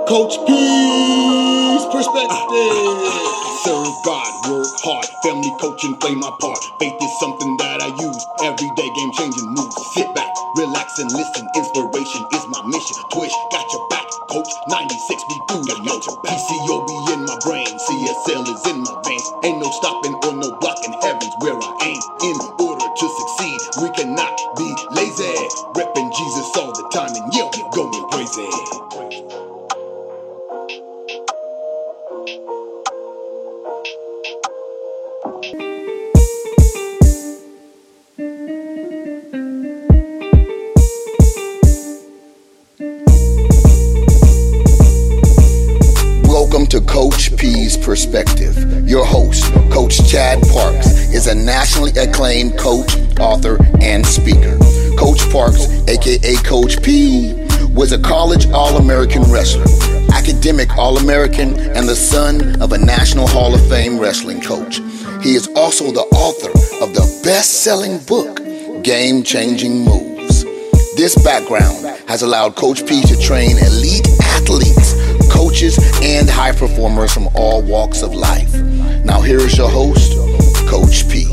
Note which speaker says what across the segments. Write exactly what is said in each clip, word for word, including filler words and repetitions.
Speaker 1: Coach P's perspective. Serve God, work hard, family coaching, play my part. Faith is something that I use every day, game changing moves. Sit back, relax and listen. Inspiration is my mission. Twitch, got your back, coach. ninety-six, we do the yo. P C O B in my brain, C S L is in my veins. Ain't no stopping or no blocking, heaven's where I aim. In order to succeed, we cannot be lazy. Repping Jesus all the time and yeah, we going crazy. Welcome to Coach P's Perspective. Your host, Coach Chad Parks, is a nationally acclaimed coach, author, and speaker. Coach Parks, aka Coach P, was a college All-American wrestler, academic All-American, and the son of a National Hall of Fame wrestling coach. He is also the author of the best-selling book, Game Changing Moves. This background has allowed Coach P to train elite athletes, coaches, and high performers from all walks of life. Now here is your host, Coach P.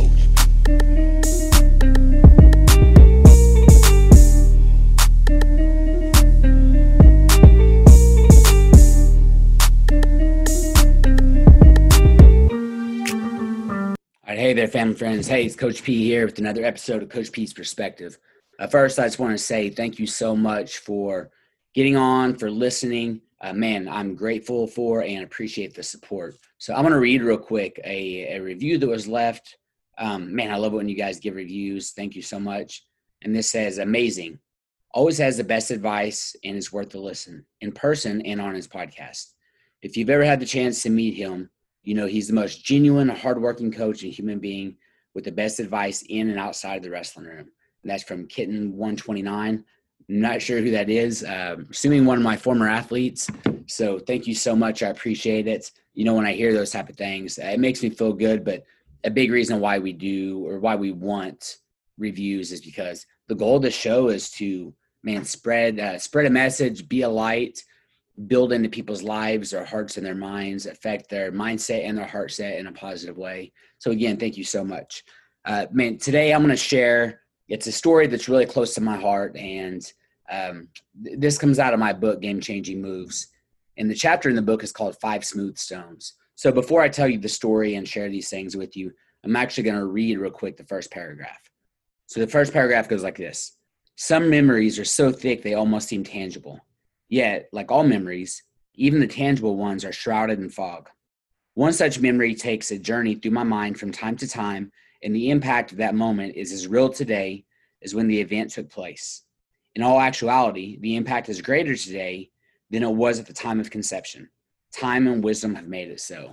Speaker 2: All right, hey there, family friends. Hey, it's Coach P here with another episode of Coach P's Perspective. Uh, first, I just want to say thank you so much for getting on, for listening. Uh, man, I'm grateful for and appreciate the support. So I'm going to read real quick a, a review that was left. Um, man, I love it when you guys give reviews. Thank you so much. And this says, amazing. Always has the best advice and is worth the listen in person and on his podcast. If you've ever had the chance to meet him, you know he's the most genuine, hardworking coach and human being with the best advice in and outside of the wrestling room. And that's from Kitten one twenty-nine. Not sure who that is. Um, assuming one of my former athletes. So thank you so much. I appreciate it. You know, when I hear those type of things, uh, it makes me feel good. But a big reason why we do or why we want reviews is because the goal of the show is to, man, spread uh, spread a message, be a light, build into people's lives, their hearts and their minds, affect their mindset and their heart set in a positive way. So again, thank you so much. Uh, man, today I'm going to share, it's a story that's really close to my heart. And um, th- this comes out of my book, Game Changing Moves. And the chapter in the book is called Five Smooth Stones. So before I tell you the story and share these things with you, I'm actually going to read real quick the first paragraph. So the first paragraph goes like this. Some memories are so thick they almost seem tangible. Yet, like all memories, even the tangible ones are shrouded in fog. One such memory takes a journey through my mind from time to time, and the impact of that moment is as real today as when the event took place. In all actuality, the impact is greater today than it was at the time of conception. Time and wisdom have made it so.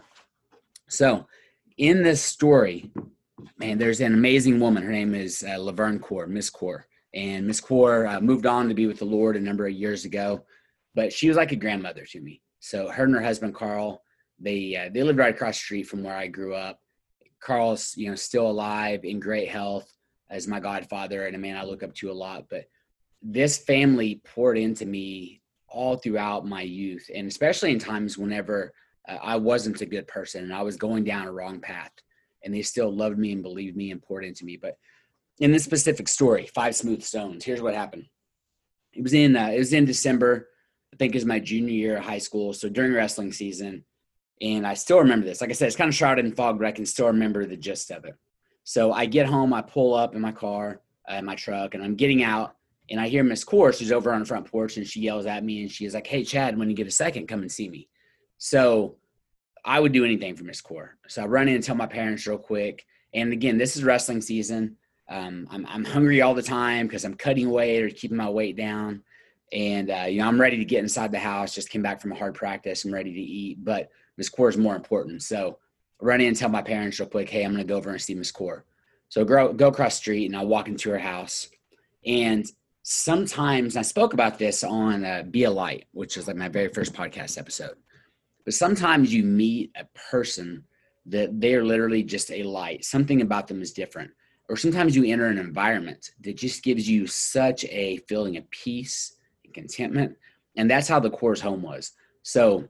Speaker 2: So, in this story, man, there's an amazing woman. Her name is uh, Laverne Kaur, Miss Kaur. And Miss Kaur uh, moved on to be with the Lord a number of years ago. But she was like a grandmother to me. So her and her husband, Carl, they uh, they lived right across the street from where I grew up. Carl's, you know, still alive, in great health, as my godfather and a man I look up to a lot. But this family poured into me all throughout my youth, and especially in times whenever uh, I wasn't a good person and I was going down a wrong path. And they still loved me and believed me and poured into me. But in this specific story, Five Smooth Stones, here's what happened. It was in uh, it was in December. I think it was my junior year of high school, so during wrestling season, and I still remember this. Like I said, it's kind of shrouded in fog, but I can still remember the gist of it. So I get home, I pull up in my car, uh, in my truck, and I'm getting out, and I hear Miss Kaur. She's over on the front porch, and she yells at me, and she is like, hey, Chad, when you get a second, come and see me. So I would do anything for Miss Kaur. So I run in and tell my parents real quick, and again, this is wrestling season. Um, I'm, I'm hungry all the time because I'm cutting weight or keeping my weight down. And, uh, you know, I'm ready to get inside the house, just came back from a hard practice. I'm ready to eat, but Miss Kaur is more important. So I run in and tell my parents real quick, hey, I'm going to go over and see Miss Kaur. So go, go across the street and I walk into her house. And sometimes, I spoke about this on uh, Be a Light, which is like my very first podcast episode. But sometimes you meet a person that they're literally just a light. Something about them is different. Or sometimes you enter an environment that just gives you such a feeling of peace and contentment. And that's how the Kaur's home was. So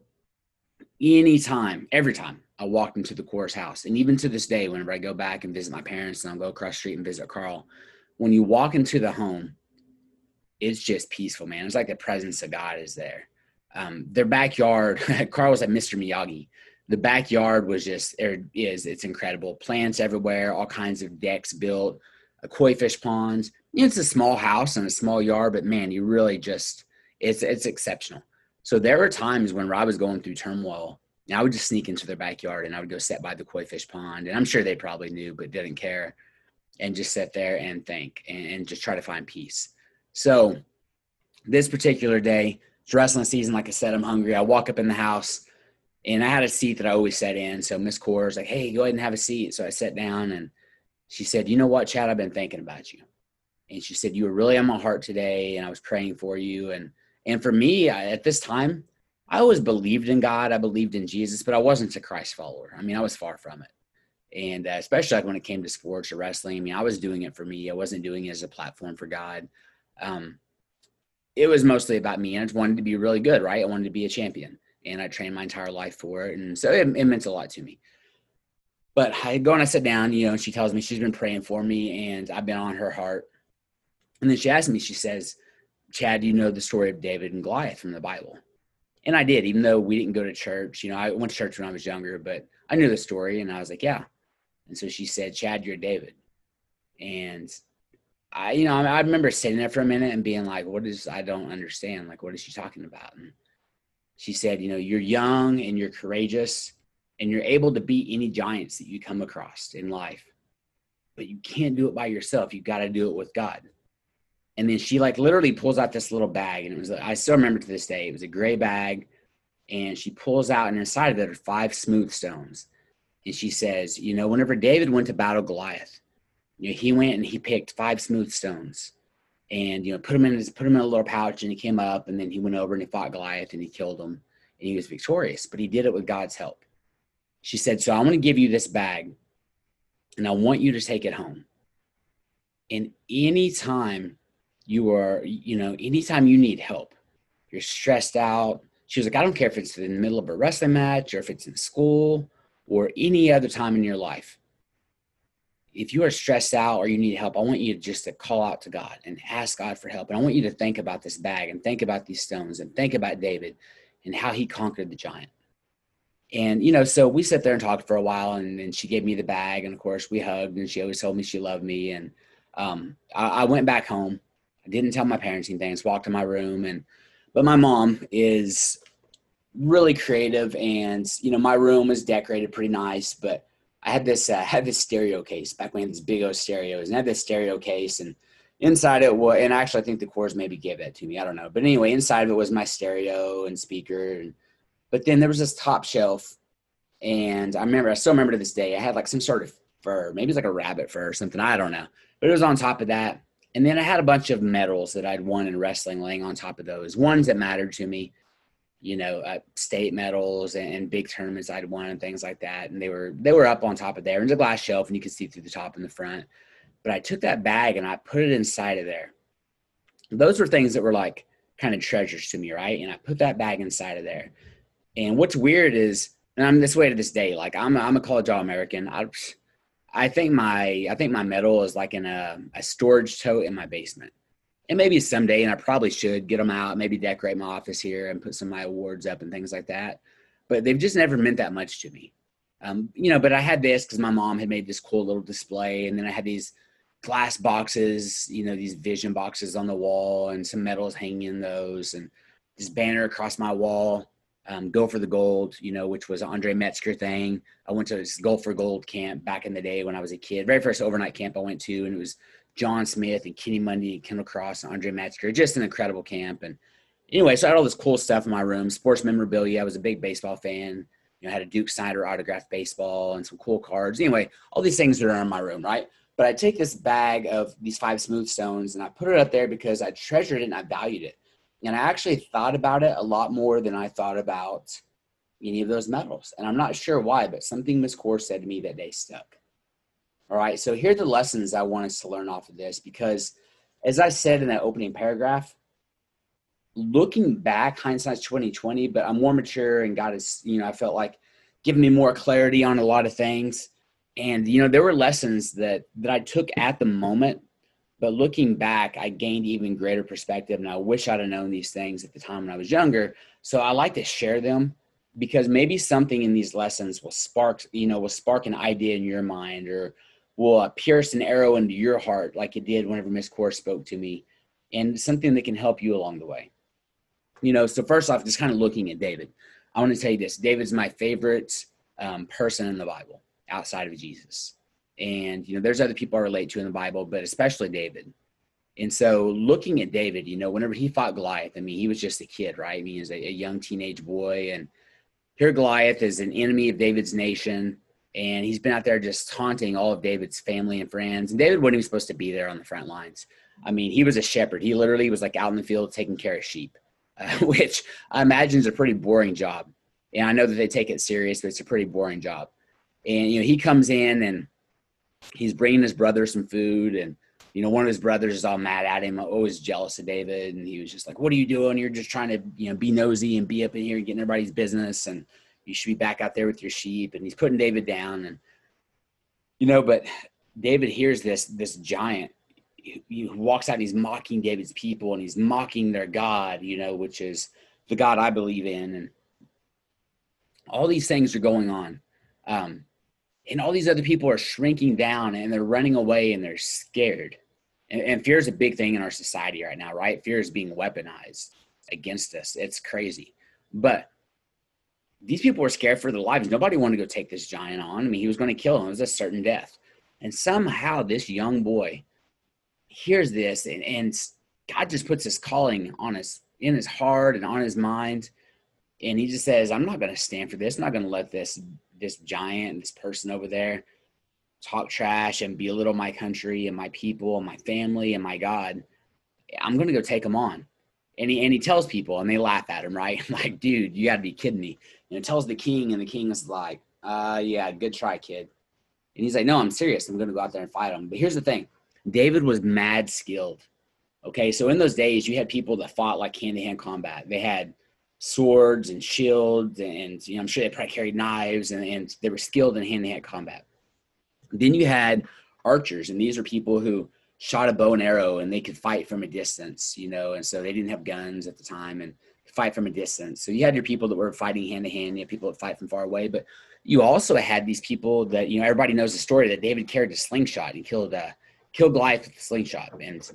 Speaker 2: anytime, every time I walked into the Coors house, and even to this day, whenever I go back and visit my parents and I'll go across the street and visit Carl, when you walk into the home, it's just peaceful, man. It's like the presence of God is there. Um, their backyard, Carl was like Mister Miyagi. The backyard was just, er, is, it's incredible. Plants everywhere, all kinds of decks built, a koi fish ponds. It's a small house and a small yard, but man, you really just, it's, it's exceptional. So there were times when Rob was going through turmoil, and I would just sneak into their backyard and I would go sit by the koi fish pond. And I'm sure they probably knew, but didn't care, and just sit there and think and, and just try to find peace. So this particular day, it's wrestling season. Like I said, I'm hungry. I walk up in the house and I had a seat that I always sat in. So Miss Core was like, hey, go ahead and have a seat. So I sat down and she said, you know what, Chad, I've been thinking about you. And she said, you were really on my heart today. And I was praying for you. And, and for me, I, at this time, I always believed in God. I believed in Jesus, but I wasn't a Christ follower. I mean, I was far from it. And uh, especially like when it came to sports or wrestling, I mean, I was doing it for me. I wasn't doing it as a platform for God. Um, it was mostly about me. And I just wanted to be really good, right? I wanted to be a champion, and I trained my entire life for it. And so it, it meant a lot to me. But I go and I sit down, you know, and she tells me she's been praying for me and I've been on her heart. And then she asked me, she says, Chad, do you know the story of David and Goliath from the Bible? And I did, even though we didn't go to church. You know, I went to church when I was younger, but I knew the story. And I was like, yeah. And so she said, Chad, you're David. And I, you know, I remember sitting there for a minute and being like, what is, I don't understand. Like, what is she talking about? And she said, you know, you're young and you're courageous and you're able to beat any giants that you come across in life, but you can't do it by yourself. You got to do it with God. And then she like literally pulls out this little bag, and it was, I still remember to this day, it was a gray bag, and she pulls out, and inside of it are five smooth stones. And she says, you know, whenever David went to battle Goliath, you know, he went and he picked five smooth stones and, you know, put them in his, put them in a little pouch, and he came up, and then he went over and he fought Goliath and he killed him, and he was victorious, but he did it with God's help. She said, so I want to give you this bag and I want you to take it home. And anytime you are, you know, anytime you need help, you're stressed out. She was like, I don't care if it's in the middle of a wrestling match or if it's in school or any other time in your life. If you are stressed out or you need help, I want you just to call out to God and ask God for help. And I want you to think about this bag and think about these stones and think about David and how he conquered the giant. And, you know, so we sat there and talked for a while, and then she gave me the bag, and of course we hugged, and she always told me she loved me. And um, I, I went back home. I didn't tell my parents anything. I just walked to my room, and, but my mom is really creative, and, you know, my room was decorated pretty nice, but I had this, uh, had this stereo case back when I had these big old stereos, and I had this stereo case, and inside it was, and actually I think the Coors maybe gave that to me. I don't know. But anyway, inside of it was my stereo and speaker. And, but then there was this top shelf, and I remember, I still remember to this day, I had like some sort of fur, maybe it's like a rabbit fur or something. I don't know. But it was on top of that. And then I had a bunch of medals that I'd won in wrestling laying on top of those, ones that mattered to me, you know, uh, state medals and, and big tournaments I'd won and things like that. And they were, they were up on top of there. There's a glass shelf, and you could see through the top and the front. But I took that bag and I put it inside of there. Those were things that were like kind of treasures to me, right? And I put that bag inside of there. And what's weird is, and I'm this way to this day, like I'm a, I'm a college All-American. I, I think my I think my medal is like in a, a storage tote in my basement. And maybe someday, and I probably should get them out, maybe decorate my office here and put some of my awards up and things like that. But they've just never meant that much to me. Um, you know, but I had this because my mom had made this cool little display. And then I had these glass boxes, you know, these vision boxes on the wall, and some medals hanging in those, and this banner across my wall. Um, Go for the Gold, you know, which was an Andre Metzger thing. I went to this Go for Gold camp back in the day when I was a kid. Very first overnight camp I went to, and it was John Smith and Kenny Mundy and Kendall Cross and Andre Metzger. Just an incredible camp. And anyway, so I had all this cool stuff in my room, sports memorabilia. I was a big baseball fan. You know, I had a Duke Snyder autographed baseball and some cool cards. Anyway, all these things that are in my room, right? But I take this bag of these five smooth stones and I put it up there because I treasured it and I valued it. And I actually thought about it a lot more than I thought about any of those medals. And I'm not sure why, but something Miss Core said to me that day stuck. All right, so here are the lessons I want us to learn off of this, because as I said in that opening paragraph, looking back, hindsight's twenty twenty, but I'm more mature and God is, you know, I felt like giving me more clarity on a lot of things. And, you know, there were lessons that, that I took at the moment, but looking back, I gained even greater perspective. And I wish I'd have known these things at the time when I was younger. So I like to share them because maybe something in these lessons will spark, you know, will spark an idea in your mind, or will uh, pierce an arrow into your heart like it did whenever Miss Core spoke to me, and something that can help you along the way. You know, so first off, just kind of looking at David, I want to tell you this. David's my favorite um, person in the Bible outside of Jesus. And, you know, there's other people I relate to in the Bible, but especially David. And so looking at David, you know, whenever he fought Goliath, I mean, he was just a kid, right? I mean, he was a, a young teenage boy. And here Goliath is an enemy of David's nation. And he's been out there just taunting all of David's family and friends. And David wasn't even supposed to be there on the front lines. I mean, he was a shepherd. He literally was like out in the field taking care of sheep, uh, which I imagine is a pretty boring job. And I know that they take it serious, but it's a pretty boring job. And, you know, he comes in and he's bringing his brother some food, and, you know, one of his brothers is all mad at him, always jealous of David. And he was just like, what are you doing? You're just trying to, you know, be nosy and be up in here and getting everybody's business. And you should be back out there with your sheep. And he's putting David down. And, you know, but David hears this, this giant, he, he walks out and he's mocking David's people, and he's mocking their God, you know, which is the God I believe in. And all these things are going on. Um, And all these other people are shrinking down and they're running away and they're scared. And, and fear is a big thing in our society right now, right? Fear is being weaponized against us. It's crazy. But these people were scared for their lives. Nobody wanted to go take this giant on. I mean, he was going to kill him. It was a certain death. And somehow this young boy hears this, and, and God just puts his calling on his, in his heart and on his mind. And he just says, I'm not going to stand for this. I'm not going to let this this giant, this person over there talk trash and belittle my country and my people and my family and my God. I'm going to go take him on. And he, and he tells people, and they laugh at him, right? Like, dude, you got to be kidding me. And it tells the king, and the king is like, uh, yeah, good try, kid. And he's like, no, I'm serious. I'm going to go out there and fight him. But here's the thing. David was mad skilled. Okay. So in those days, you had people that fought like hand-to-hand combat. They had swords and shields, and, you know, I'm sure they probably carried knives, and, and they were skilled in hand-to-hand combat. Then you had archers, and these are people who shot a bow and arrow, and they could fight from a distance, you know, and so they didn't have guns at the time and fight from a distance. So you had your people that were fighting hand-to-hand, you had people that fight from far away, but you also had these people that, you know, everybody knows the story that David carried a slingshot and killed uh, killed Goliath with a slingshot, and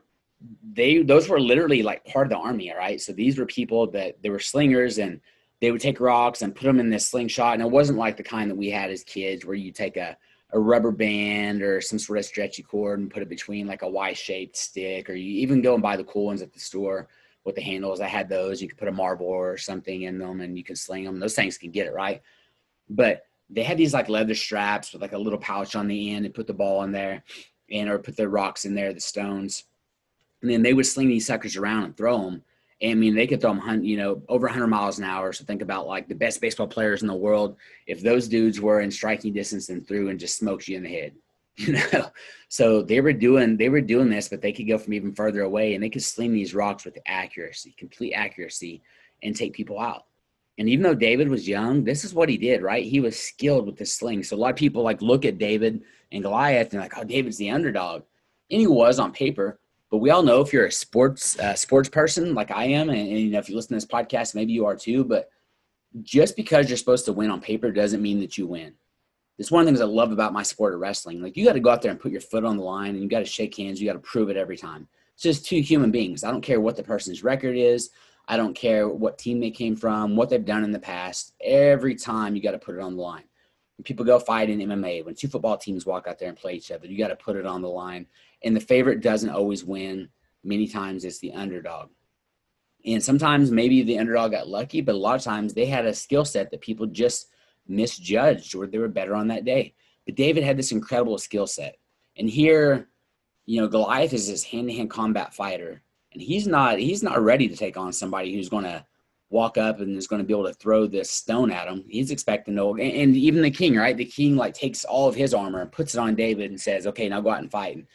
Speaker 2: they those were literally like part of the army, all right? So these were people that they were slingers, and they would take rocks and put them in this slingshot. And it wasn't like the kind that we had as kids where you take a, a rubber band or some sort of stretchy cord and put it between like a Y-shaped stick, or you even go and buy the cool ones at the store with the handles. I had those. You could put a marble or something in them and you can sling them. Those things can get it, right? But they had these like leather straps with like a little pouch on the end and put the ball in there, and or put the rocks in there, the stones. And then they would sling these suckers around and throw them. And I mean, they could throw them, you know, over one hundred miles an hour. So think about like the best baseball players in the world. If those dudes were in striking distance and threw and just smoked you in the head, you know. So they were doing they were doing this, but they could go from even further away, and they could sling these rocks with accuracy, complete accuracy, and take people out. And even though David was young, this is what he did, right? He was skilled with this sling. So a lot of people like look at David and Goliath and like, oh, David's the underdog, and he was on paper. But we all know if you're a sports uh, sports person like I am, and, and you know, if you listen to this podcast, maybe you are too, but just because you're supposed to win on paper doesn't mean that you win. It's one of the things I love about my sport of wrestling. Like, you got to go out there and put your foot on the line, and you got to shake hands. You got to prove it every time. It's just two human beings. I don't care what the person's record is. I don't care what team they came from, what they've done in the past. Every time you got to put it on the line. When people go fight in M M A, when two football teams walk out there and play each other, you got to put it on the line. And the favorite doesn't always win. Many times it's the underdog. And sometimes maybe the underdog got lucky, but a lot of times they had a skill set that people just misjudged, or they were better on that day. But David had this incredible skill set. And here, you know, Goliath is this hand-to-hand combat fighter. And he's not he's not ready to take on somebody who's going to walk up and is going to be able to throw this stone at him. He's expecting to, and, and even the king, right? The king like takes all of his armor and puts it on David and says, okay, now go out and fight. And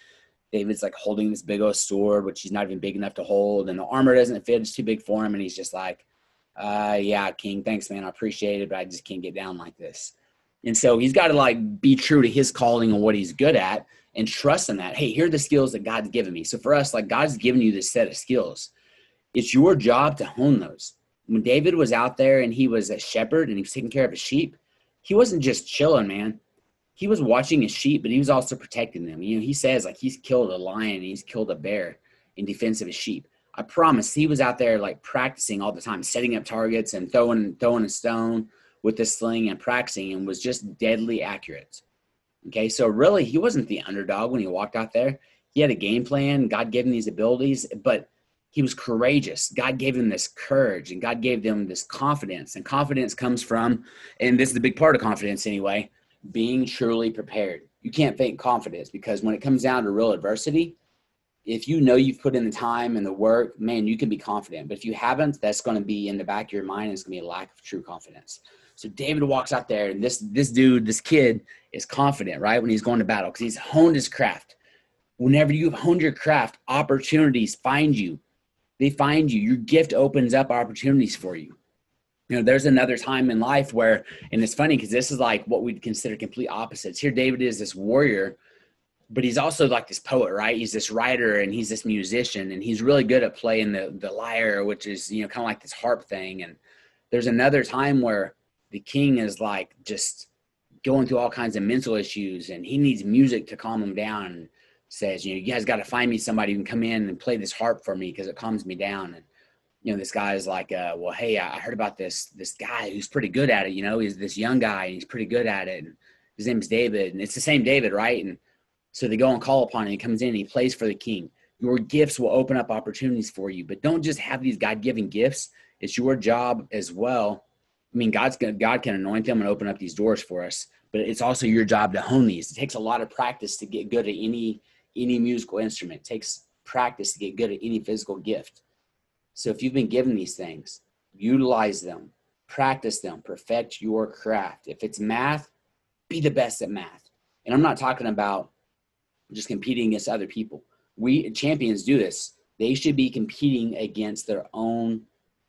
Speaker 2: David's like holding this big old sword, which he's not even big enough to hold. And the armor doesn't fit. It's too big for him. And he's just like, uh, yeah, King, thanks, man. I appreciate it, but I just can't get down like this. And so he's got to like be true to his calling and what he's good at and trust in that. Hey, here are the skills that God's given me. So for us, like God's given you this set of skills. It's your job to hone those. When David was out there and he was a shepherd and he was taking care of his sheep, he wasn't just chilling, man. He was watching his sheep, but he was also protecting them. You know, he says like he's killed a lion and he's killed a bear in defense of his sheep. I promise he was out there like practicing all the time, setting up targets and throwing throwing a stone with the sling and practicing, and was just deadly accurate. Okay, so really he wasn't the underdog when he walked out there. He had a game plan. God gave him these abilities, but he was courageous. God gave him this courage, and God gave them this confidence. And confidence comes from, and this is the big part of confidence anyway, being truly prepared. You can't fake confidence, because when it comes down to real adversity, if you know you've put in the time and the work, man, you can be confident. But if you haven't, that's going to be in the back of your mind. It's going to be a lack of true confidence. So David walks out there, and this this dude, this kid is confident, right, when he's going to battle, because he's honed his craft. Whenever you've honed your craft, opportunities find you. They find you. Your gift opens up opportunities for you. You know, there's another time in life where, and it's funny because this is like what we'd consider complete opposites. Here David is this warrior, but he's also like this poet, right? He's this writer and he's this musician, and he's really good at playing the, the lyre, which is, you know, kind of like this harp thing. And there's another time where the king is like just going through all kinds of mental issues, and he needs music to calm him down, and says, you know, you guys got to find me somebody who can come in and play this harp for me because it calms me down. And, you know, this guy is like, uh, well, hey, I heard about this, this guy who's pretty good at it. You know, he's this young guy and he's pretty good at it. And his name is David, and it's the same David, right? And so they go and call upon him. He comes in and he plays for the king. Your gifts will open up opportunities for you, but don't just have these God-given gifts. It's your job as well. I mean, God's gonna, God can anoint them and open up these doors for us, but it's also your job to hone these. It takes a lot of practice to get good at any, any musical instrument. It takes practice to get good at any physical gift. So if you've been given these things, utilize them, practice them, perfect your craft. If it's math, be the best at math. And I'm not talking about just competing against other people. We champions do this. They should be competing against their own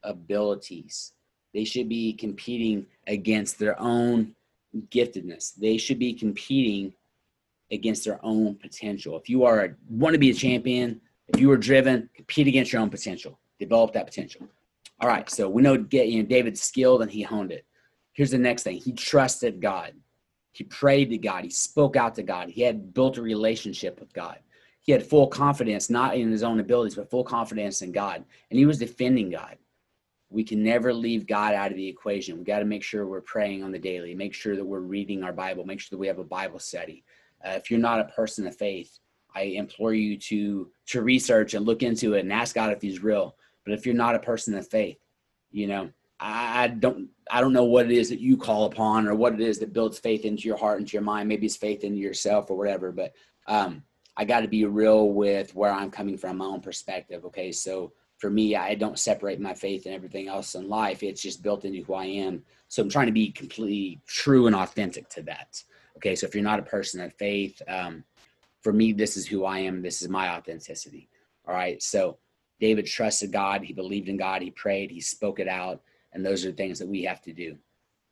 Speaker 2: abilities. They should be competing against their own giftedness. They should be competing against their own potential. If you are a, want to be a champion, if you are driven, compete against your own potential. Develop that potential. All right, so we know get you know David's skilled and he honed it. Here's the next thing. He trusted God. He prayed to God. He spoke out to God. He had built a relationship with God. He had full confidence, not in his own abilities, but full confidence in God. And he was defending God. We can never leave God out of the equation. We got to make sure we're praying on the daily, make sure that we're reading our Bible, make sure that we have a Bible study. Uh, if you're not a person of faith, I implore you to, to research and look into it and ask God if he's real. But if you're not a person of faith, you know, I don't, I don't know what it is that you call upon or what it is that builds faith into your heart, into your mind. Maybe it's faith into yourself or whatever, but um, I got to be real with where I'm coming from, my own perspective. Okay. So for me, I don't separate my faith and everything else in life. It's just built into who I am. So I'm trying to be completely true and authentic to that. Okay. So if you're not a person of faith, um, for me, this is who I am. This is my authenticity. All right. So David trusted God. He believed in God. He prayed. He spoke it out. And those are the things that we have to do.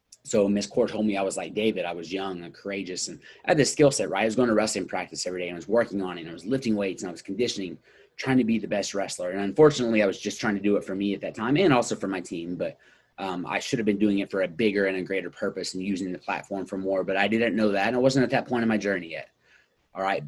Speaker 2: So Miss Court told me I was like David. I was young and courageous, and I had this skill set, right? I was going to wrestling practice every day, and I was working on it, and I was lifting weights, and I was conditioning, trying to be the best wrestler. And unfortunately, I was just trying to do it for me at that time and also for my team. But um, I should have been doing it for a bigger and a greater purpose and using the platform for more. But I didn't know that, and I wasn't at that point in my journey yet. All right.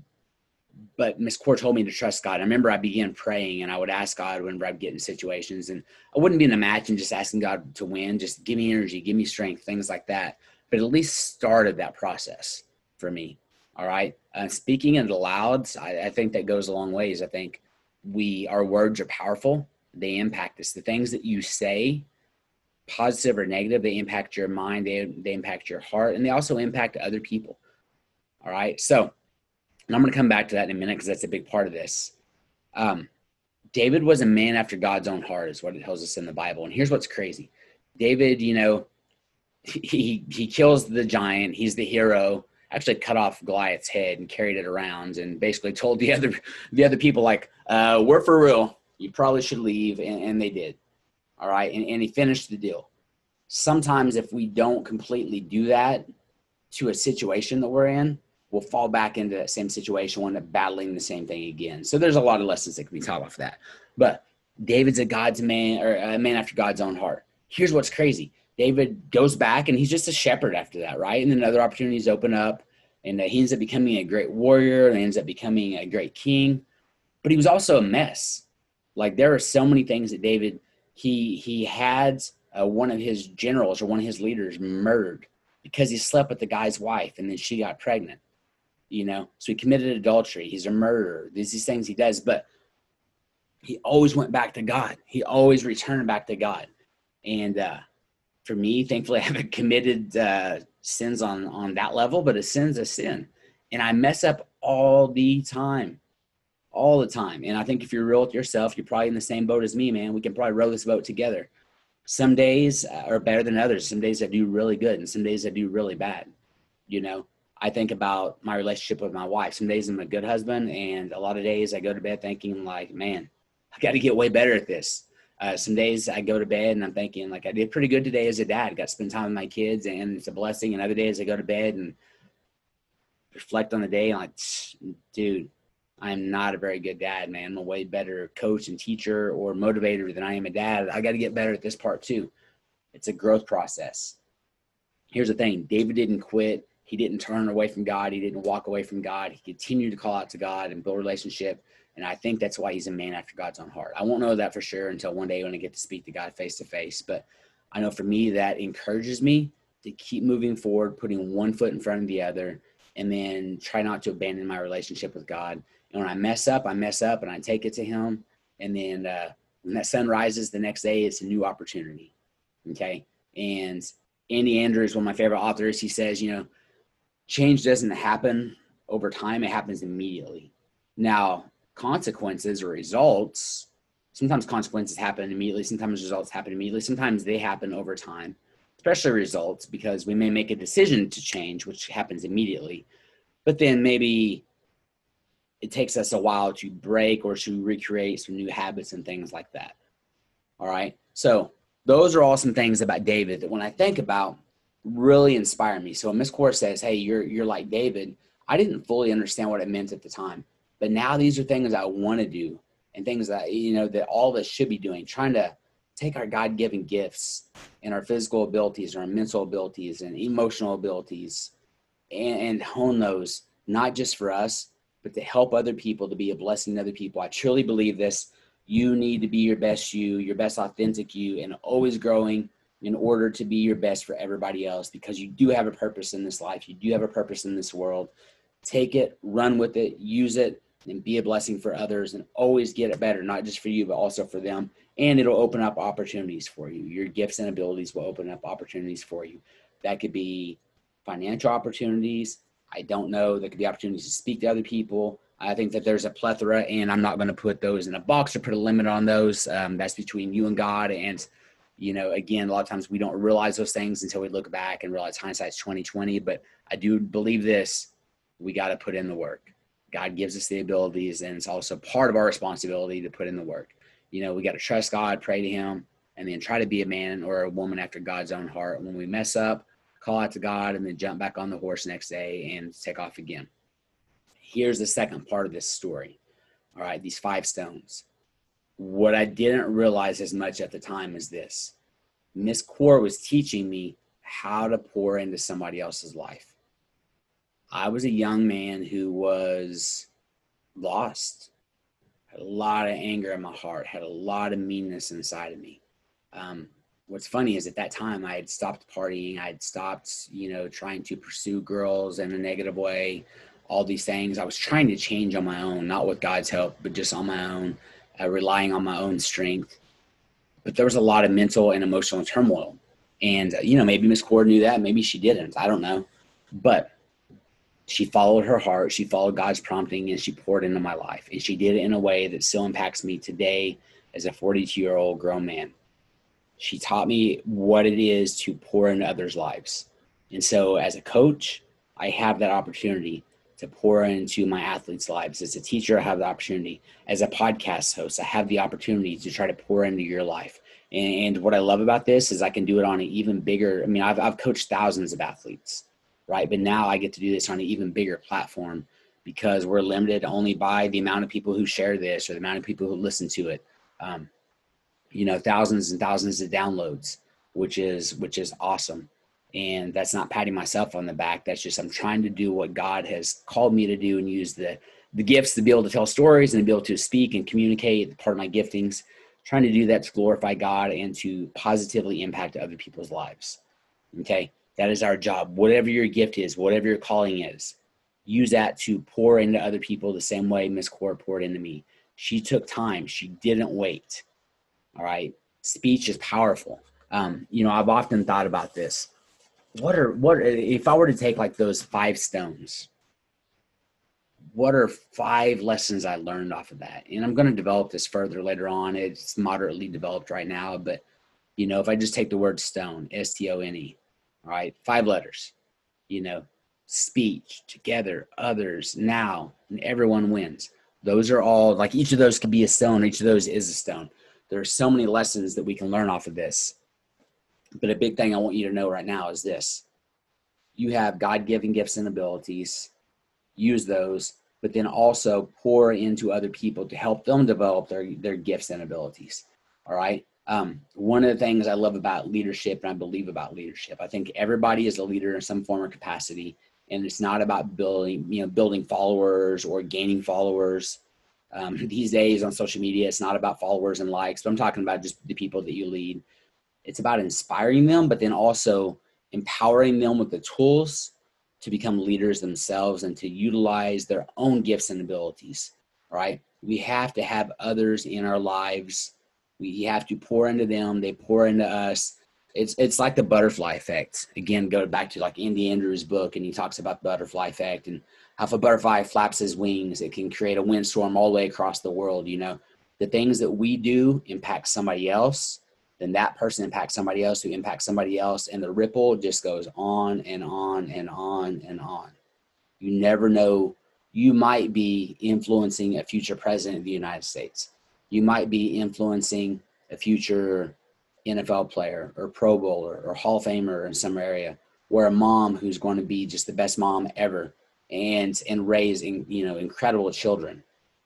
Speaker 2: But Miss Core told me to trust God. I remember I began praying, and I would ask God whenever I'd get in situations, and I wouldn't be in a match and just asking God to win, just give me energy, give me strength, things like that. But at least started that process for me. All right. Uh, speaking it aloud, I, I think that goes a long ways. I think we, our words are powerful. They impact us. The things that you say, positive or negative, they impact your mind. They, they impact your heart, and they also impact other people. All right. So, and I'm going to come back to that in a minute because that's a big part of this. Um, David was a man after God's own heart is what it tells us in the Bible. And here's what's crazy. David, you know, he, he kills the giant. He's the hero. actually cut off Goliath's head and carried it around and basically told the other the other people, like, uh, we're for real. You probably should leave. And, and they did. All right. And, and he finished the deal. Sometimes if we don't completely do that to a situation that we're in, we'll fall back into that same situation, we'll end up battling the same thing again. So there's a lot of lessons that can be taught off that. But David's a God's man, or a man after God's own heart. Here's what's crazy. David goes back and he's just a shepherd after that, right? And then other opportunities open up, and uh, he ends up becoming a great warrior, and ends up becoming a great king. But he was also a mess. Like, there are so many things that David, he he had uh, one of his generals or one of his leaders murdered because he slept with the guy's wife, and then she got pregnant, you know? So he committed adultery. He's a murderer. There's these things he does, but he always went back to God. He always returned back to God. And uh, for me, thankfully, I haven't committed uh, sins on, on that level, but a sin's a sin. And I mess up all the time, all the time. And I think if you're real with yourself, you're probably in the same boat as me, man. We can probably row this boat together. Some days are better than others. Some days I do really good, and some days I do really bad. You know, I think about my relationship with my wife. Some days I'm a good husband, and a lot of days I go to bed thinking like, man, I got to get way better at this. Uh, some days I go to bed and I'm thinking like, I did pretty good today as a dad. Got to spend time with my kids, and it's a blessing. And other days I go to bed and reflect on the day and like, dude, I'm not a very good dad, man. I'm a way better coach and teacher or motivator than I am a dad. I got to get better at this part too. It's a growth process. Here's the thing. David didn't quit. He didn't turn away from God. He didn't walk away from God. He continued to call out to God and build a relationship. And I think that's why he's a man after God's own heart. I won't know that for sure until one day when I get to speak to God face to face. But I know for me, that encourages me to keep moving forward, putting one foot in front of the other, and then try not to abandon my relationship with God. And when I mess up, I mess up and I take it to him. And then uh, when that sun rises the next day, it's a new opportunity. Okay. And Andy Andrews, one of my favorite authors, he says, you know, change doesn't happen over time. It happens immediately. Now, consequences or results, sometimes consequences happen immediately. Sometimes results happen immediately. Sometimes they happen over time, especially results, because we may make a decision to change, which happens immediately. But then maybe it takes us a while to break or to recreate some new habits and things like that. All right. So those are all some things about David that when I think about really inspire me. So when Miss Core says, hey, you're, you're like David, I didn't fully understand what it meant at the time, but now these are things I want to do and things that, you know, that all of us should be doing, trying to take our God-given gifts and our physical abilities, our mental abilities and emotional abilities and, and hone those, not just for us, but to help other people, to be a blessing to other people. I truly believe this. You need to be your best you, your best authentic you, and always growing in order to be your best for everybody else, because you do have a purpose in this life. You do have a purpose in this world. Take it, run with it, use it, and be a blessing for others, and always get it better, not just for you, but also for them. And it'll open up opportunities for you. Your gifts and abilities will open up opportunities for you. That could be financial opportunities. I don't know. There could be opportunities to speak to other people. I think that there's a plethora, and I'm not going to put those in a box or put a limit on those. Um, that's between you and God. And, you know, again, a lot of times we don't realize those things until we look back and realize hindsight's twenty twenty. But I do believe this. We got to put in the work. God gives us the abilities, and it's also part of our responsibility to put in the work. You know, we got to trust God, pray to him, and then try to be a man or a woman after God's own heart. When we mess up, call out to God, and then jump back on the horse next day and take off again. Here's the second part of this story. All right, these five stones. What I didn't realize as much at the time is this. Miss Core was teaching me how to pour into somebody else's life. I was a young man who was lost, had a lot of anger in my heart, had a lot of meanness inside of me. Um, what's funny is at that time I had stopped partying. I had stopped, you know, trying to pursue girls in a negative way, all these things. I was trying to change on my own, not with God's help, but just on my own, uh, relying on my own strength. But there was a lot of mental and emotional turmoil. And, uh, you know, maybe Miss Cord knew that. Maybe she didn't. I don't know. But she followed her heart. She followed God's prompting, and she poured into my life. And she did it in a way that still impacts me today as a forty-two-year-old grown man. She taught me what it is to pour into others' lives. And so as a coach, I have that opportunity to pour into my athletes' lives. As a teacher, I have the opportunity. As a podcast host, I have the opportunity to try to pour into your life. And, and what I love about this is I can do it on an even bigger, I mean, I've, I've coached thousands of athletes, right? But now I get to do this on an even bigger platform because we're limited only by the amount of people who share this or the amount of people who listen to it. Um, you know, thousands and thousands of downloads, which is, which is awesome. And that's not patting myself on the back. That's just, I'm trying to do what God has called me to do and use the, the gifts to be able to tell stories and to be able to speak and communicate, part of my giftings, trying to do that to glorify God and to positively impact other people's lives. Okay. That is our job. Whatever your gift is, whatever your calling is, use that to pour into other people the same way Miss Core poured into me. She took time. She didn't wait. All right. Speech is powerful. Um, you know, I've often thought about this. What are, what, if I were to take like those five stones, what are five lessons I learned off of that? And I'm going to develop this further later on. It's moderately developed right now, but you know, if I just take the word stone, S T O N E, all right, five letters, you know, speech, together, others, now, and everyone wins. Those are all, like, each of those could be a stone. Each of those is a stone. There are so many lessons that we can learn off of this. But a big thing I want you to know right now is this. You have God-given gifts and abilities. Use those, but then also pour into other people to help them develop their, their gifts and abilities. All right. Um, one of the things I love about leadership, and I believe about leadership, I think everybody is a leader in some form or capacity, and it's not about building, you know, building followers or gaining followers. Um, these days on social media, it's not about followers and likes, but I'm talking about just the people that you lead. It's about inspiring them, but then also empowering them with the tools to become leaders themselves and to utilize their own gifts and abilities, right? We have to have others in our lives. We have to pour into them. They pour into us. It's it's like the butterfly effect. Again, go back to like Andy Andrews' book, and he talks about the butterfly effect and how if a butterfly flaps his wings, it can create a windstorm all the way across the world. You know, the things that we do impact somebody else, then that person impacts somebody else who impacts somebody else, and the ripple just goes on and on and on and on. You never know. You might be influencing a future president of the United States. You might be influencing a future N F L player or Pro Bowler or Hall of Famer in some area, where a mom who's going to be just the best mom ever and and raise, you know, incredible children.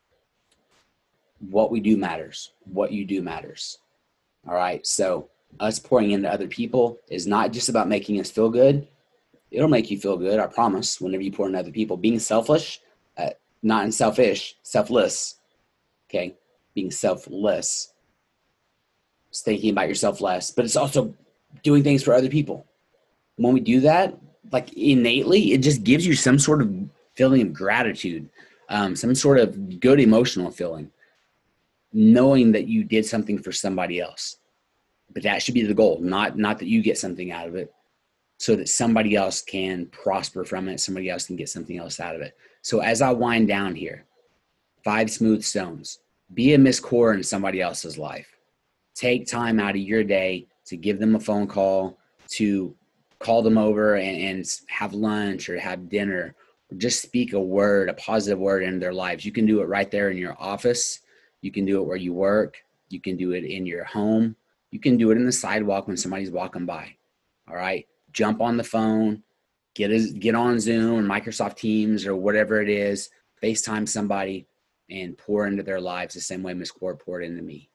Speaker 2: What we do matters. What you do matters. All right. So us pouring into other people is not just about making us feel good. It'll make you feel good, I promise, whenever you pour into other people. Being selfish, uh, not in selfish, selfless. Okay. Being selfless. It's thinking about yourself less, but it's also doing things for other people. When we do that, like innately, it just gives you some sort of feeling of gratitude, um, some sort of good emotional feeling, knowing that you did something for somebody else. But that should be the goal, not, not that you get something out of it, so that somebody else can prosper from it. Somebody else can get something else out of it. So as I wind down here, five smooth stones, be a Miss Core in somebody else's life. Take time out of your day to give them a phone call, to call them over and, and have lunch or have dinner, or just speak a word, a positive word into their lives. You can do it right there in your office. You can do it where you work. You can do it in your home. You can do it in the sidewalk when somebody's walking by. All right. Jump on the phone, get a, get on Zoom or Microsoft Teams or whatever it is, FaceTime somebody and pour into their lives the same way Miss Core poured into me.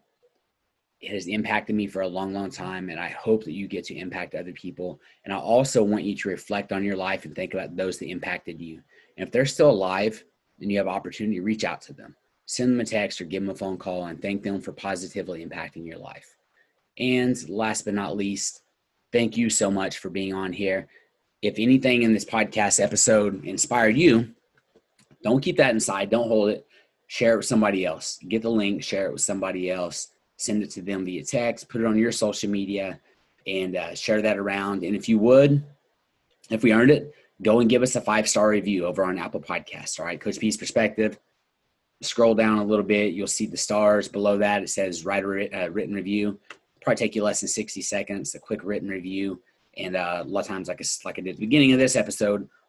Speaker 2: It has impacted me for a long, long time, and I hope that you get to impact other people. And I also want you to reflect on your life and think about those that impacted you. And if they're still alive, then you have opportunity to reach out to them. Send them a text or give them a phone call and thank them for positively impacting your life. And last but not least, thank you so much for being on here. If anything in this podcast episode inspired you, don't keep that inside. Don't hold it. Share it with somebody else. Get the link, share it with somebody else. Send it to them via text, put it on your social media, and uh, share that around. And if you would, if we earned it, go and give us a five-star review over on Apple Podcasts. All right, Coach P's Perspective. Scroll down a little bit. You'll see the stars. Below that, it says write a uh, written review. Probably take you less than sixty seconds, a quick written review. And uh, a lot of times, like, I, like I did at the beginning of this episode,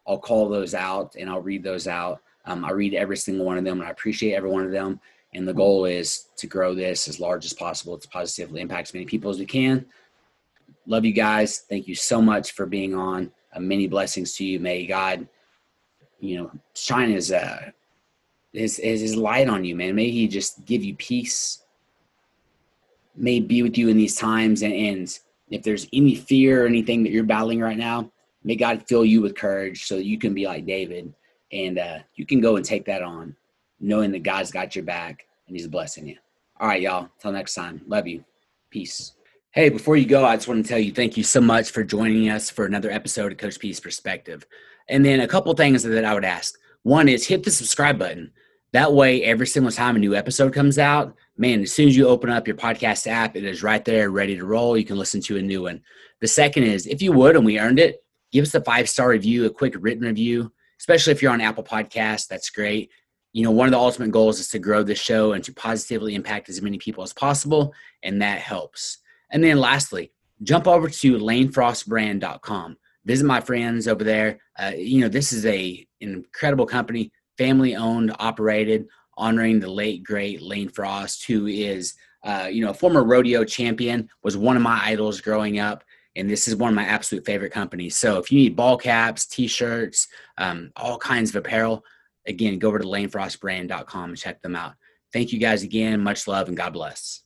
Speaker 2: I'll call those out and I'll read those out. Um, I read every single one of them, and I appreciate every one of them. And the goal is to grow this as large as possible to positively impact as many people as we can. Love you guys. Thank you so much for being on. Uh, many blessings to you. May God, you know, shine his, uh, his, his, his light on you, man. May he just give you peace. May be with you in these times. And, and if there's any fear or anything that you're battling right now, may God fill you with courage so that you can be like David and uh, you can go and take that on, knowing that God's got your back and he's blessing you. All right, y'all. Till next time. Love you. Peace. Hey, before you go, I just want to tell you thank you so much for joining us for another episode of Coach P's Perspective. And then a couple things that I would ask. One is hit the subscribe button. That way, every single time a new episode comes out, man, as soon as you open up your podcast app, it is right there ready to roll. You can listen to a new one. The second is, if you would, and we earned it, give us a five-star review, a quick written review, especially if you're on Apple Podcasts. That's great. You know, one of the ultimate goals is to grow the show and to positively impact as many people as possible, and that helps. And then lastly, jump over to lane frost brand dot com. Visit my friends over there. Uh, you know, this is a an incredible company, family-owned, operated, honoring the late, great Lane Frost, who is, uh, you know, a former rodeo champion, was one of my idols growing up. And this is one of my absolute favorite companies. So if you need ball caps, T-shirts, um, all kinds of apparel, again, go over to lane frost brand dot com and check them out. Thank you guys again. Much love and God bless.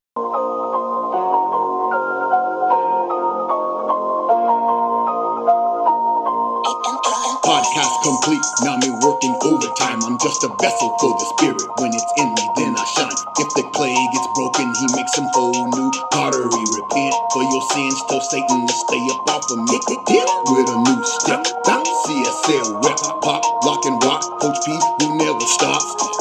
Speaker 1: Podcast complete, now me working overtime. I'm just a vessel for the spirit. When it's in me, then I shine. If the clay gets broken, he makes some whole new pottery. Repent for your sins, tell Satan to stay up off of me. With a new step, C S L rep, pop, lock and rock. Coach P, who never stops.